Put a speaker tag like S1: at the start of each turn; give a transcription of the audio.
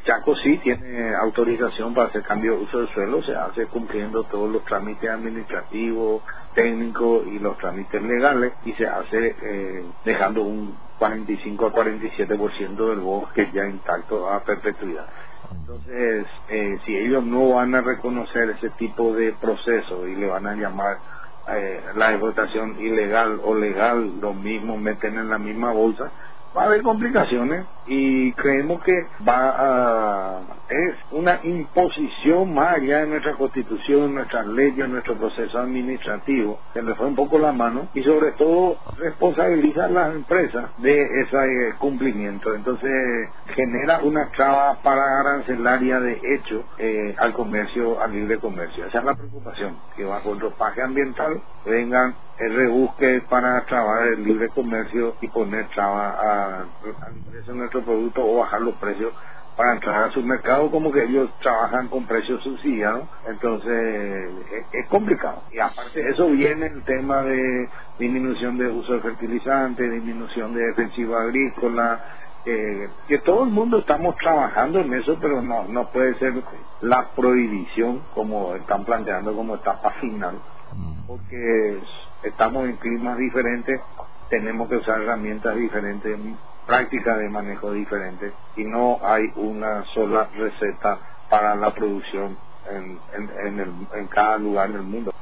S1: Chaco sí tiene autorización para hacer cambio de uso de suelo, se hace cumpliendo todos los trámites administrativos, técnicos y los trámites legales, y se hace dejando un 45 a 47% del bosque ya intacto a perpetuidad. Entonces, si ellos no van a reconocer ese tipo de proceso y le van a llamar la explotación ilegal o legal, lo mismo, meten en la misma bolsa, va a haber complicaciones, y creemos que es una imposición más allá de nuestra constitución, nuestras leyes, nuestro proceso administrativo, que le fue un poco la mano, y sobre todo responsabiliza a las empresas de ese cumplimiento. Entonces genera una traba para arancelaria de hecho al comercio, al libre comercio. Esa es la preocupación, que bajo el ropaje ambiental vengan rebusques para trabar el libre comercio y poner traba al ingreso de nuestro producto o bajar los precios para entrar a su mercado, como que ellos trabajan con precios subsidiados. Entonces es complicado, y aparte de eso viene el tema de disminución de uso de fertilizantes, disminución de defensiva agrícola, que todo el mundo estamos trabajando en eso, pero no puede ser la prohibición como están planteando como etapa final, porque estamos en climas diferentes, tenemos que usar herramientas diferentes, prácticas de manejo diferentes, y no hay una sola receta para la producción en cada lugar del mundo.